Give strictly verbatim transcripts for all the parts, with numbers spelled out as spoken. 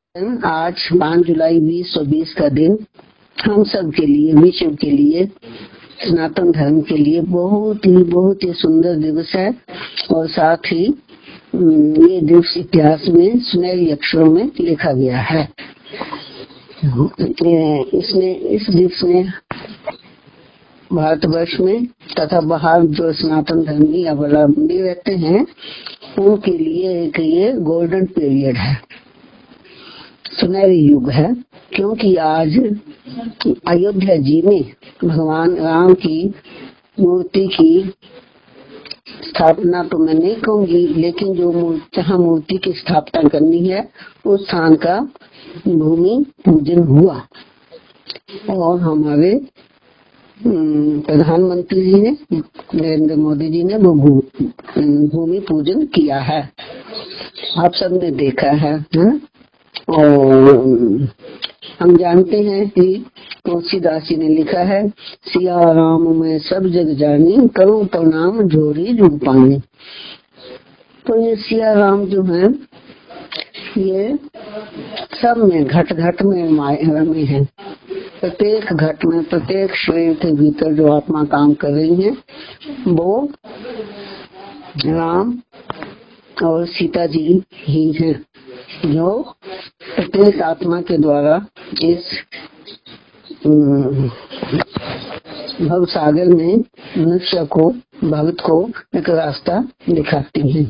आज पाँच जुलाई बीस सौ बीस का दिन हम सब के लिए, विश्व के लिए, सनातन धर्म के लिए बहुत ही बहुत ही सुंदर दिवस है। और साथ ही ये दिवस इतिहास में सुनहरे अक्षरों में लिखा गया है। इसमें इस दिवस में भारतवर्ष में तथा बाहर जो सनातन धर्मी अवलंबी रहते हैं उनके लिए एक ये गोल्डन पीरियड है, सुनहरी युग है। क्योंकि आज अयोध्या जी में भगवान राम की मूर्ति की स्थापना तो मैं नहीं कहूंगी, लेकिन जो जहाँ मूर्ति की स्थापना करनी है उस स्थान का भूमि पूजन हुआ और हमारे प्रधानमंत्री जी ने, नरेंद्र मोदी जी ने वो भूमि पूजन किया है। आप सबने देखा है, है? और हम जानते हैं कि तुलसीदास जी ने लिखा है, सिया राम में सब जग जानी, करूं प्रणाम जोरी जुग पानी। तो ये सिया राम जो है ये सब में घट घट में में है। प्रत्येक घट में, प्रत्येक शरीर के भीतर जो आत्मा काम कर रही है वो राम और सीता जी ही हैं, जो प्रत्येक आत्मा के द्वारा इस भव सागर में मनुष्य को, भक्त को एक रास्ता दिखाती हैं।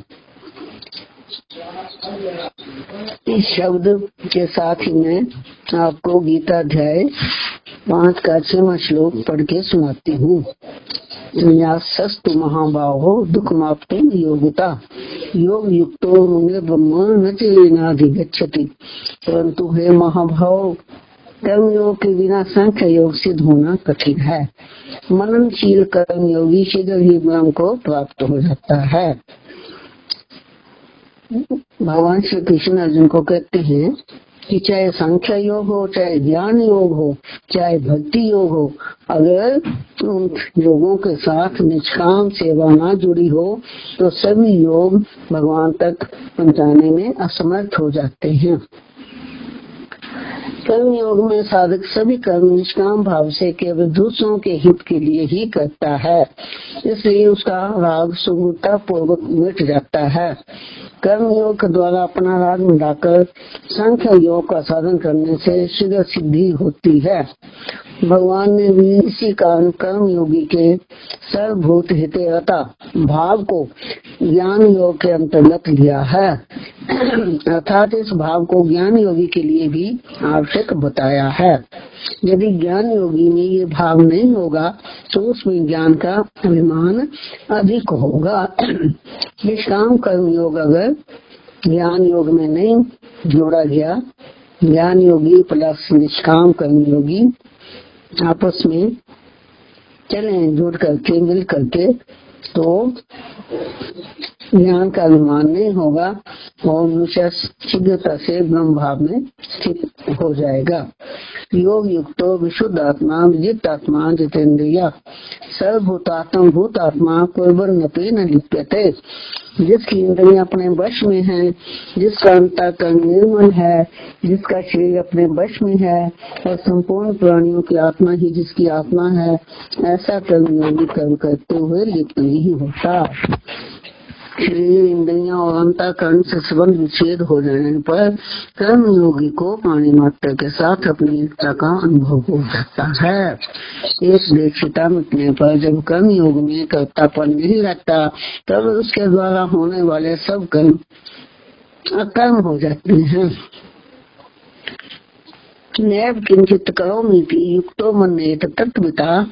इस शब्द के साथ ही मैं आपको गीता अध्याय पांच का छठवां श्लोक पढ़ के सुनाती हूँ। सस्तु महाबाहो दुख माप्तुं योगिता, योग युक्तो मुने ब्रह्म न चेनाधिगच्छति। परंतु हे महाभाव, कर्म योग के बिना सांख्य योग सिद्ध होना कठिन है। मननशील कर्म योगी शीघ्र ही ब्रह्म को प्राप्त हो जाता है। भगवान श्री कृष्ण अर्जुन को कहते हैं कि चाहे सांख्य योग हो, चाहे ज्ञान योग हो, चाहे भक्ति योग हो, अगर उन योगों के साथ निष्काम सेवा ना जुड़ी हो तो सभी योग भगवान तक पहुंचाने में असमर्थ हो जाते हैं। कर्म योग में साधक सभी कर्म निष्काम भाव से केवल दूसरों के हित के लिए ही करता है, इसलिए उसका राग सुगमता पूर्वक मिट जाता है। कर्म योग के द्वारा अपना राग मिटाकर सांख्य योग का साधन करने से शीघ्र सिद्धि होती है। भगवान ने भी इसी कारण कर्म योगी के सर्वभूत हितेरता भाव को ज्ञान योग के अंतर्गत लिया है, अर्थात इस भाव को ज्ञान योगी के लिए भी आवश्यक बताया है। यदि ज्ञान योगी में ये भाव नहीं होगा तो उसमें ज्ञान का अभिमान अधिक होगा। निष्काम कर्म योग अगर ज्ञान योग में नहीं जोड़ा गया, ज्ञान योगी प्लस निष्काम कर्म योगी आपस में चले जुड़ करके मिल करके तो ज्ञान का अभिमान नहीं होगा और मनुष्य शीघ्रता से ब्रह्म भाव में स्थित हो जाएगा। योग युक्तो विशुद्ध आत्मा विजित आत्मा जितेंद्रिया, सर्वभूतात्म भूतात्मा पूर्वनपि न लिप्यते। जिसकी इंद्रियां अपने वश में है, जिसका अंतःकरण निर्मल है, जिसका शरीर अपने वश में है और संपूर्ण प्राणियों की आत्मा ही जिसकी आत्मा है, ऐसा कर्म योगी कर्म करते हुए लिप्त नहीं होता। शरीर, इंद्रियां और अंतःकरण से संबंध विच्छेद हो जाने पर कर्म योगी को पानी मात्र के साथ अपनी एकता का अनुभव हो जाता है। एक देशिता मिटने पर जब कर्म योग में कर्तापन नहीं रहता तब उसके द्वारा होने वाले सब कर्म अकर्म हो जाते हैं। नैव किंचित करोमीति युक्तो मन्येत तत्त्वता,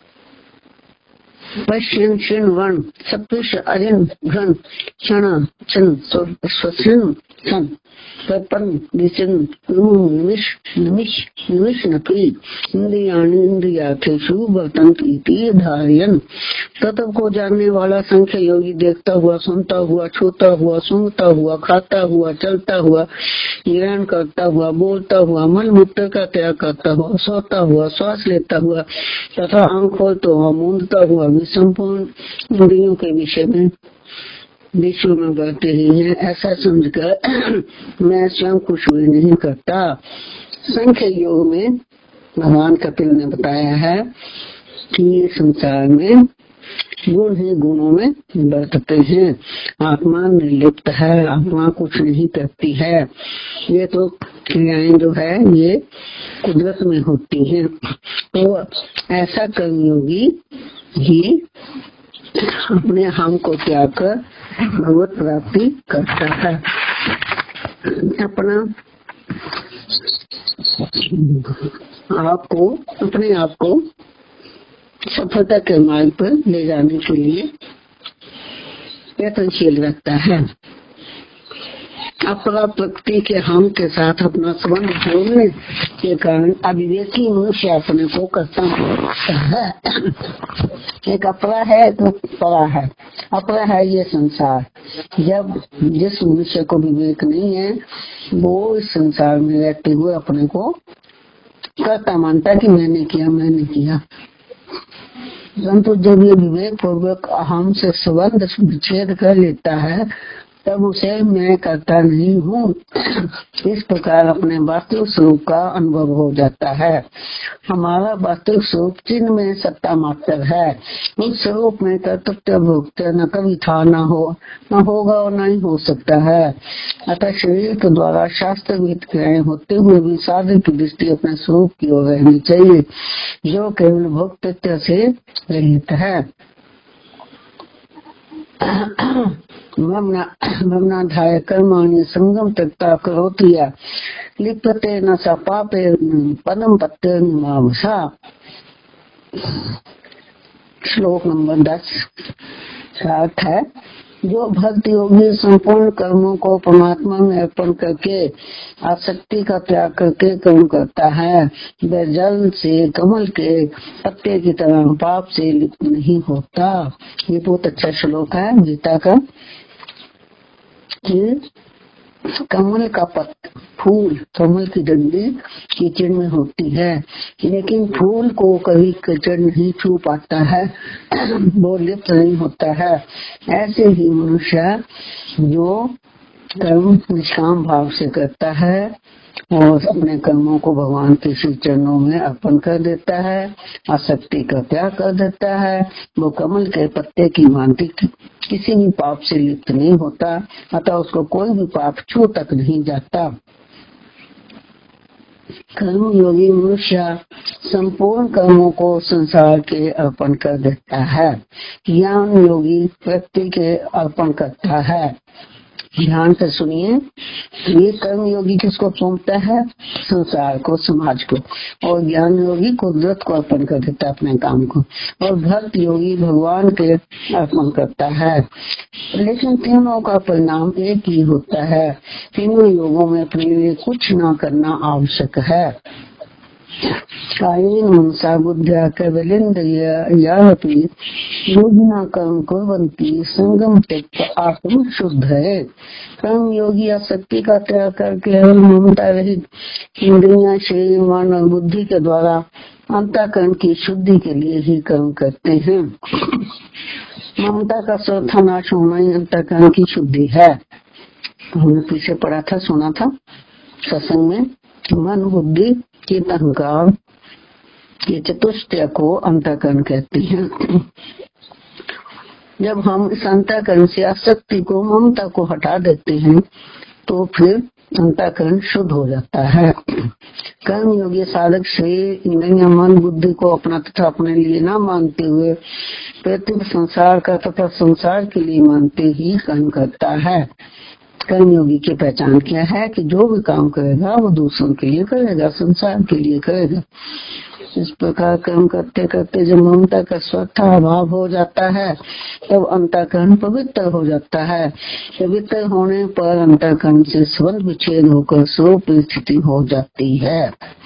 पश्यन् शृण्वन् सप्तश अरिन् घ्रन् क्षण क्षण स्वस्यन् सन तपन दिशन निमिष निमिष निमिष नपी इंद्रियाणि इंद्रियार्थेषु वर्तन्ते इति धारयन्। तत्व को जानने वाला संख्य योगी देखता हुआ, सुनता हुआ, छूता हुआ, सूंघता हुआ, खाता हुआ, चलता हुआ, ग्रहण करता हुआ, बोलता हुआ, मल मूत्र का त्याग करता हुआ, सोता हुआ, श्वास लेता हुआ तथा आंख खोलता हुआ, मूंदता हुआ भी संपूर्ण इंद्रियों के विषय में विश्व में बढ़ते ही हैं, ऐसा समझकर मैं स्वयं कुछ भी नहीं करता। संख्य योग में भगवान कपिल ने बताया है कि संसार में गुण ही गुणों में बरतते हैं। आत्मा निर्लिप्त है, आत्मा कुछ नहीं करती है। ये तो क्रियाएं जो है ये कुदरत में होती हैं। तो ऐसा कर्मयोगी ही अपने हम को त्याग कर भगवत प्राप्ति करता है। अपना आपको अपने आप को सफलता के मार्ग पर ले जाने के लिए यत्नशील रखता है। अपना प्रकृति के हम के साथ अपना संबंध जोड़ने के कारण अविवेकी मनुष्य अपने को कर्ता मानता है। एक अपरा है तो परा है, अपरा है ये संसार। जब जिस मनुष्य को विवेक नहीं है वो इस संसार में रहते हुए अपने को कर्ता मानता कि मैंने किया मैंने किया। परंतु जब ये विवेक पूर्वक अहम से संबंध विच्छेद कर लेता है तब उसे मैं करता नहीं हूँ इस प्रकार अपने वास्तविक स्वरूप का अनुभव हो जाता है। हमारा वास्तविक स्वरूप चिन्ह में सत्ता मात्र है। उस स्वरूप में कर्तव्य भोक्ता न कभी था न हो न होगा और न ही हो सकता है। अतः शरीर के द्वारा शास्त्र विहित क्रियाएं होते हुए भी साधक की दृष्टि अपने स्वरूप की ओर रहनी चाहिए जो केवल भोक्तृत्व से रहित है। ममनाधाय कर्माणि संगम त्यक्ता करोति या लिप्यते न स पापे पदम पत्ते मावसा। श्लोक नंबर दस अर्थ है जो भक्ति योगी संपूर्ण कर्मों को परमात्मा में अर्पण करके आसक्ति का त्याग करके कर्म करता है वह जल से कमल के पत्ते की तरह पाप से लिप्त नहीं होता। ये बहुत अच्छा श्लोक है गीता का कि कमल का पत्ता फूल कमल की डंडी कीचड़ में होती है लेकिन फूल को कभी कीचड़ नहीं छू पाता है वो लिप्त नहीं होता है। ऐसे ही मनुष्य जो कर्म निष्काम भाव से करता है और अपने कर्मों को भगवान के श्री चरणों में अर्पण कर देता है, आसक्ति का त्याग कर देता है, वो कमल के पत्ते की भांति किसी भी पाप से लिप्त नहीं होता। अतः उसको कोई भी पाप छू तक नहीं जाता। कर्म योगी मनुष्य संपूर्ण कर्मों को संसार के अर्पण कर देता है। ज्ञान योगी व्यक्ति के अर्पण करता है। ध्यान से सुनिए, ये कर्म योगी किसको सौंपता है? संसार को, समाज को। और ज्ञान योगी कुदरत को अर्पण कर देता है अपने काम को। और भक्त योगी भगवान के अर्पण करता है। लेकिन तीनों का परिणाम एक ही होता है। तीनों योगों में अपने लिए कुछ न करना आवश्यक है। कायेन मनसा बुद्ध्या कैवलेन्द्रियाणि योगिना कर्म कुर्वन्ति संगम त्यक्त्वा आत्म शुद्ध है। कर्म योगी आसक्ति का त्याग करके ममता रहित इंद्रियां शरीर मन और बुद्धि के द्वारा अंतःकरण की शुद्धि के लिए ही कर्म करते हैं। ममता का चौथा नाश होना ही अंतःकरण की शुद्धि है। हमने पीछे पढ़ा था, सुना था सत्संग में, मन बुद्धि चित्त अहंकार ये चतुष्टय को अंतःकरण कहते हैं। जब हम इस अंतःकरण से आसक्ति को ममता को हटा देते हैं तो फिर अंतःकरण शुद्ध हो जाता है। कर्म योगी साधक शरीर इंद्रियां मन बुद्धि को अपना तथा अपने लिए न मानते हुए प्रत्येक संसार का तथा संसार के लिए मानते ही कर्म करता है। कर्मयोगी की पहचान क्या है कि जो भी काम करेगा वो दूसरों के लिए करेगा, संसार के लिए करेगा। इस प्रकार कर्म करते करते जब ममता का स्वतः अभाव हो जाता है तब अंतःकरण पवित्र हो जाता है। पवित्र होने पर अंतःकरण से संबंध विच्छेद होकर स्वरूप स्थिति हो जाती है।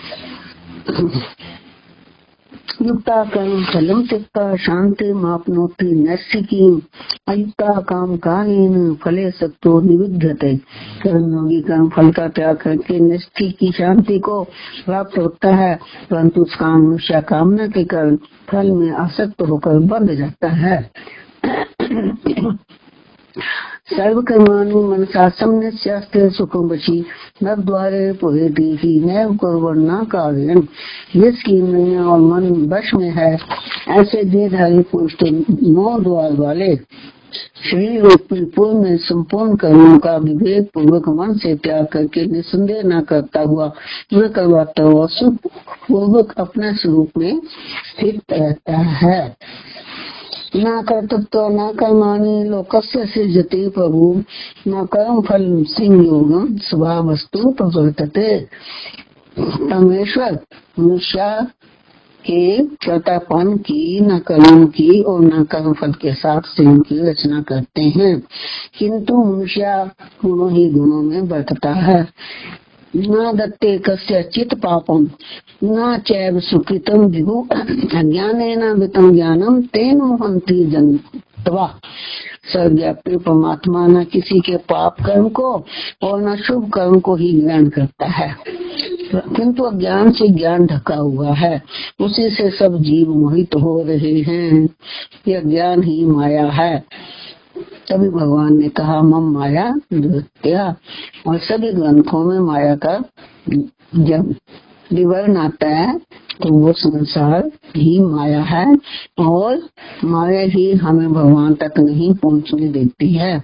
युक्ता कर्म फलम त्यक्त्वा शांति मापनोति नैष्ठिकी अयुक्ता काम कालेन फले सक्तो निविध्यते। कर्मयोगी कर्म फल का त्याग करके नैष्ठिक की शांति को प्राप्त होता है, परंतु उस काम मनुष्य कामना के कारण फल में आसक्त होकर बंध जाता है। सर्व कर्माणि मनसा सम्यस्यास्ते सुखम बची नव द्वारे पुरेति ही नैव कुर्वन्ना कार्यं। जिसकी इंद्रियां और मन वश में है ऐसे देहधारी पुरुष के नौ द्वार वाले शरीर और पिलपुल में संपूर्ण कर्मों का विवेक पूर्वक मन से त्याग करके निसंदेह न करता हुआ न करवाता हुआ सुख पूर्वक अपने स्वरूप में स्थित रहता है। न कर्तृत्व न कर्माणि लोकस्य सृजति प्रभु न कर्म फल संयोगम स्वभाव वस्तु प्रवर्तते। परमेश्वर मनुष्य के कर्तापन की न कर्म की और न कर्म फल के साथ संयोग की रचना करते हैं, किंतु मनुष्य गुणों ही गुणों में बरतता है। न दत्ते कस्यचित् पापम न चैव सुकृतम विभु अज्ञानेन वितम ज्ञानम तेन हन्ति जन्तवा। सर्वव्यापी परमात्मा न किसी के पाप कर्म को और न शुभ कर्म को ही ग्रहण करता है, किंतु अज्ञान से ज्ञान ढका हुआ है, उसी से सब जीव मोहित हो रहे हैं। यह ज्ञान ही माया है। तभी भगवान ने कहा मम माया दुर्त्या। और सभी ग्रंथों में माया का जब विवरण आता है तो वो संसार ही माया है और माया ही हमें भगवान तक नहीं पहुंचने देती है।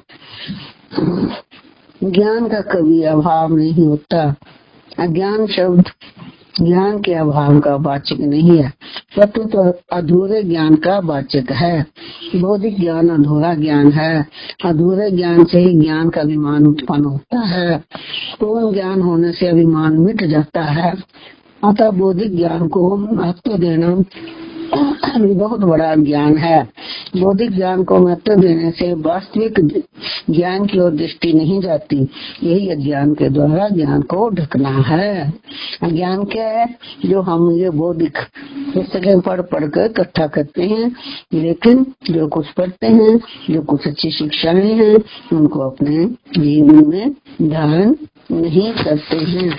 ज्ञान का कभी अभाव नहीं होता। अज्ञान शब्द ज्ञान के अभाव का वाचक नहीं है, परंतु तो अधूरे ज्ञान का वाचक है। बौद्धिक ज्ञान अधूरा ज्ञान है। अधूरे ज्ञान से ही ज्ञान का अभिमान उत्पन्न होता है। पूर्ण ज्ञान होने से अभिमान मिट जाता है। अतः बौद्धिक ज्ञान को महत्व देना भी बहुत बड़ा ज्ञान है। बौद्धिक ज्ञान को महत्व देने से वास्तविक ज्ञान की ओर दृष्टि नहीं जाती। यही अज्ञान के द्वारा ज्ञान को ढकना है। अज्ञान क्या है? जो हम ये बौद्धिक पुस्तकें पढ़ पढ़ कर इकट्ठा करते हैं, लेकिन जो कुछ पढ़ते हैं, जो कुछ अच्छी शिक्षाएं हैं, उनको अपने जीवन में धारण नहीं करते हैं।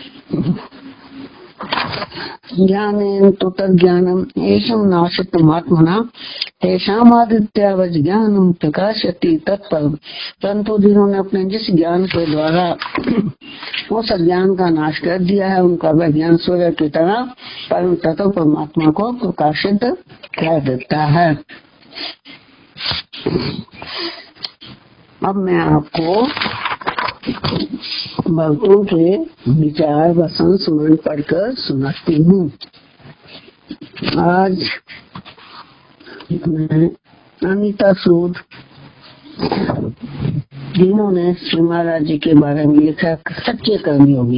ज्ञानेन तो तज्ज्ञानम एषम नाशत महात्मना तेषाम आदित्यावज ज्ञानम प्रकाशति तत्पर। परंतु जिन्होंने अपने जिस ज्ञान के द्वारा उस अज्ञान का नाश कर दिया है, उनका वह ज्ञान सूर्य की तरह परम तत्व परमात्मा को प्रकाशित कर देता है। अब मैं आपको भक्तों के विचार व संस्मरण पढ़कर सुनाती हूँ। आज मैं अनीता सूद जिन्होंने श्री महाराज जी के बारे में लिखा सच्चे कर्मयोगी।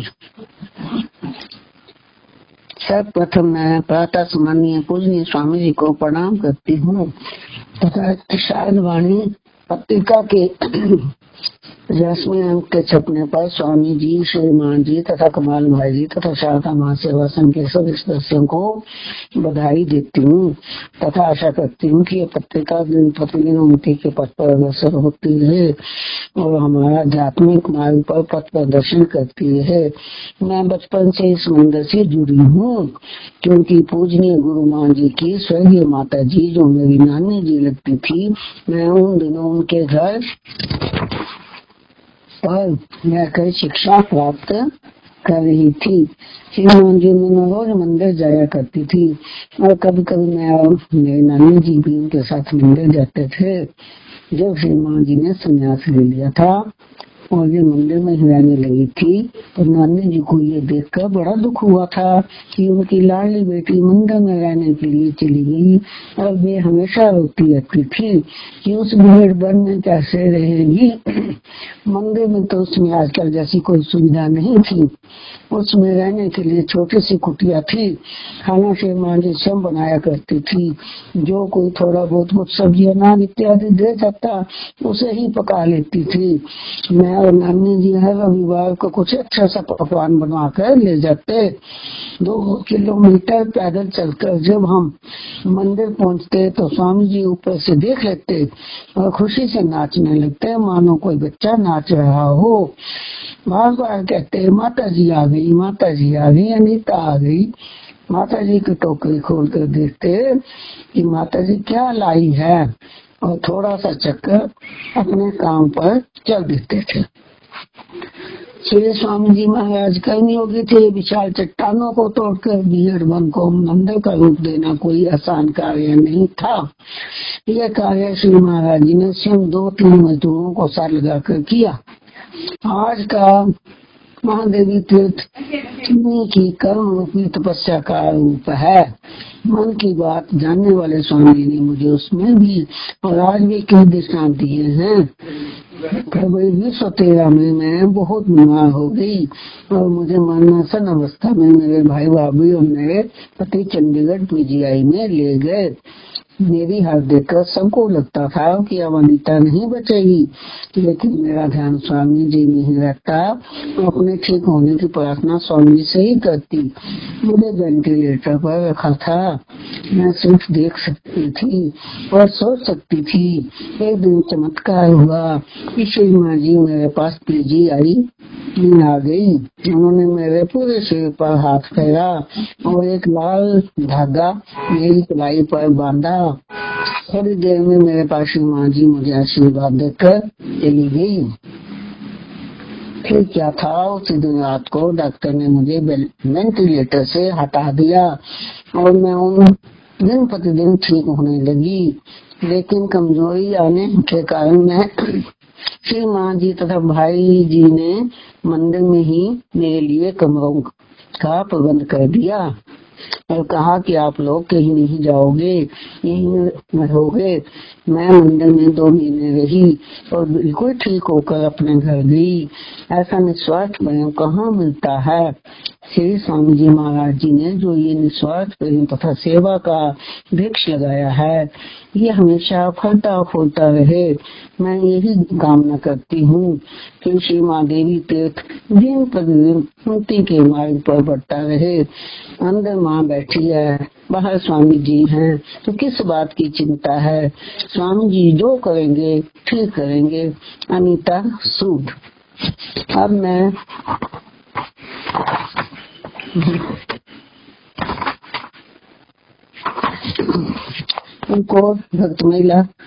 सर्वप्रथम मैं प्रातः सम्मानीय पूजनीय स्वामी जी को प्रणाम करती हूँ तथा शारद वाणी पत्रिका के दसवें अंक के छपने पर स्वामी जी, श्रीमान जी तथा कमाल भाई जी तथा शारदा महासेवा संघ के सभी सदस्यों को बधाई देती हूँ तथा आशा करती हूँ कि ये पत्रिका दिन प्रतिदिन उन्नति के पथ पर अग्रसर होती रहे और हमारा आध्यात्मिक मार्ग पर पथ प्रदर्शन करती रहे। मैं बचपन से इस मंदिर से जुड़ी हूँ, क्योंकि पूजनीय गुरु मान जी की स्वर्गीय माता जी जो मेरी नानी जी लगती थी, मैं उन दिनों उनके घर पर रहकर शिक्षा प्राप्त कर रही थी। श्रीमान जी में रोज मंदिर जाया करती थी और कभी कभी मैं और मेरी नानी जी भी उनके साथ मंदिर जाते थे। जब श्रीमान जी ने संन्यास ले लिया था और ये मंदिर में ही रहने लगी थी, तो नानी जी को ये देखकर बड़ा दुख हुआ था कि उनकी लाडली बेटी मंदिर में रहने के लिए चली गई और वे हमेशा रोती रहती थी कि उस भीड़ भर में कैसे रहेगी। मंदिर में तो उसमें आजकल जैसी कोई सुविधा नहीं थी। उसमें रहने के लिए छोटी सी कुटिया थी। खाना श्रीमान जी स्वयं बनाया करती थी। जो कोई थोड़ा बहुत कुछ सब्जी अनाज इत्यादि दे सकता उसे ही पका लेती थी। मैं और नानी जी हर रविवार को कुछ अच्छा सा पकवान बनवा कर ले जाते। दो किलोमीटर पैदल चलकर जब हम मंदिर पहुंचते तो स्वामी जी ऊपर से देख लेते और खुशी से नाचने लगते, मानो कोई बच्चा नाच रहा हो। बार बार कहते माता जी आ गई, माता जी आ गई, अनीता आ गई। माता जी की टोकरी खोल कर देखते कि माता जी क्या लाई है। और थोड़ा सा चक्कर अपने काम पर चल देते थे। श्री स्वामी जी महाराज कर्मयोगी थे। विशाल चट्टानों को तोड़कर भीड़ वन को मंदिर का रूप देना कोई आसान कार्य नहीं था। यह कार्य श्री महाराज जी ने स्वयं दो तीन मजदूरों को साथ लगाकर किया। आज का महादेवी तीर्थ की कर्म रूपी तपस्या का रूप है। मन की बात जानने वाले स्वामी ने मुझे उसमें भी और आज भी कई दृष्टांत दिए हैं। फरवरी उन्नीस सौ तेरह में मैं बहुत बीमार हो गई और मुझे मरणासन अवस्था में मेरे भाई भाभी और मेरे पति चंडीगढ़ पीजीआई में ले गए। मेरी हालत देखकर सबको लगता था कि अब अनीता नहीं बचेगी, लेकिन मेरा ध्यान स्वामी जी में ही रहता। अपने ठीक होने की प्रार्थना स्वामी से ही करती। मुझे वेंटिलेटर पर रखा था। मैं सिर्फ देख सकती थी और सोच सकती थी। एक दिन चमत्कार हुआ कि श्री माँ जी मेरे पास पीजीआई में आ गई। उन्होंने मेरे पूरे शरीर पर हाथ फेरा और एक लाल धागा मेरी कलाई पर बांधा। थोड़ी देर में मेरे पास श्री माँ जी मुझे आशीर्वाद देकर चली गई। फिर क्या था, उसी दिन रात को डॉक्टर ने मुझे वेंटिलेटर से हटा दिया और मैं उन दिन प्रतिदिन ठीक होने लगी। लेकिन कमजोरी आने के कारण मैं श्री माँ जी तथा भाई जी ने मंदिर में ही मेरे लिए कमरों का प्रबंध कर दिया और कहा कि आप लोग कहीं नहीं जाओगे, यहीं रहोगे। मैं मंदिर में दो महीने रही और बिल्कुल ठीक होकर अपने घर गई। ऐसा निस्वार्थ प्रेम कहाँ मिलता है। श्री स्वामी जी महाराज जी ने जो ये निस्वार्थ प्रेम तथा सेवा का वृक्ष लगाया है, ये हमेशा फलता फूलता रहे। मैं यही कामना करती हूँ कि श्री माँ देवी तीर्थ दिन प्रतिदिन उन्नति के मार्ग पर बढ़ता रहे। अंदर माँ बैठी है, बाहर स्वामी जी हैं, तो किस बात की चिंता है। स्वामी जी जो करेंगे ठीक करेंगे। अनीता सूद। अब मैं उनको भक्त महिला